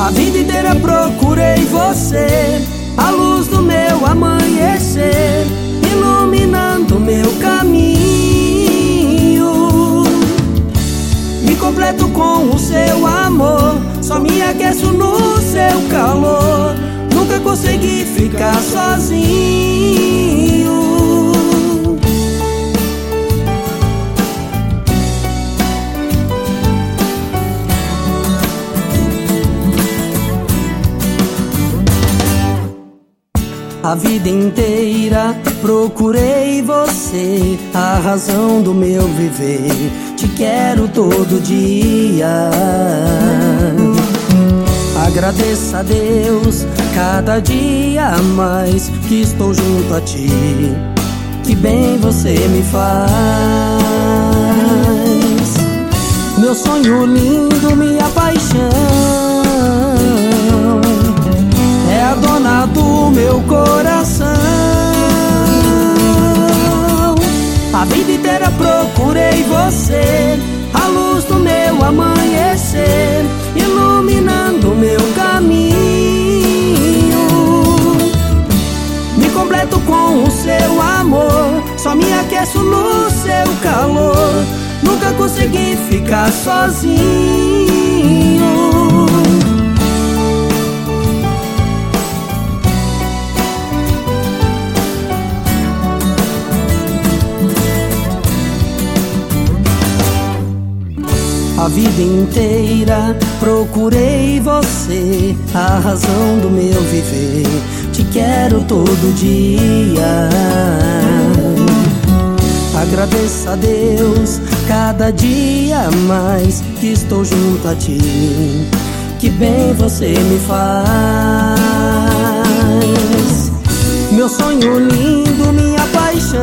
A vida inteira procurei você, a luz do meu amanhecer, iluminando meu caminho. Me completo com o seu amor, só me aqueço no seu calor. Nunca consegui ficar sozinho. A vida inteira procurei você, a razão do meu viver. Te quero todo dia. Agradeço a Deus cada dia mais que estou junto a ti. Que bem você me faz. Meu sonho lindo, minha paixão, é a dona do meu coração. A vida inteira procurei você, a luz do meu amanhecer, iluminando meu caminho. Me completo com o seu amor, só me aqueço no seu calor. Nunca consegui ficar sozinho. A vida inteira procurei você, a razão do meu viver. Te quero todo dia. Agradeço a Deus cada dia mais que estou junto a ti. Que bem você me faz. Meu sonho lindo, minha paixão,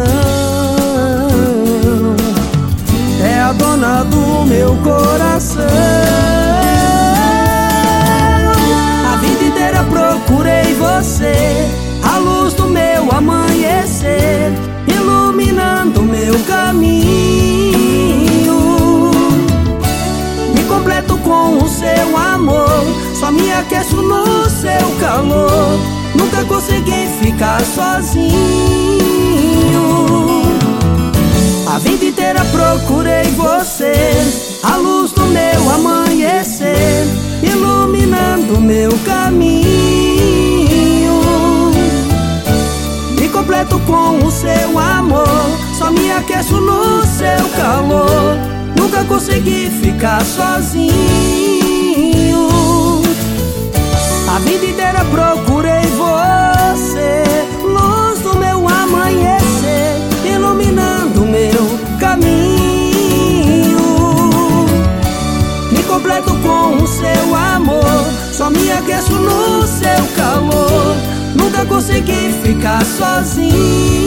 é a dona do meu coração. A vida inteira procurei você, a luz do meu amanhecer, iluminando meu caminho. Me completo com o seu amor, só me aqueço no seu calor. Nunca consegui ficar sozinho. A vida inteira procurei você, a luz do meu amanhecer, iluminando meu caminho. Me completo com o seu amor, só me aqueço no seu calor. Nunca consegui ficar sozinho. A vida inteira procurei você, luz do meu amanhecer, iluminando meu caminho. Me completo com o seu amor, só me aqueço no seu calor. Nunca consegui ficar sozinho.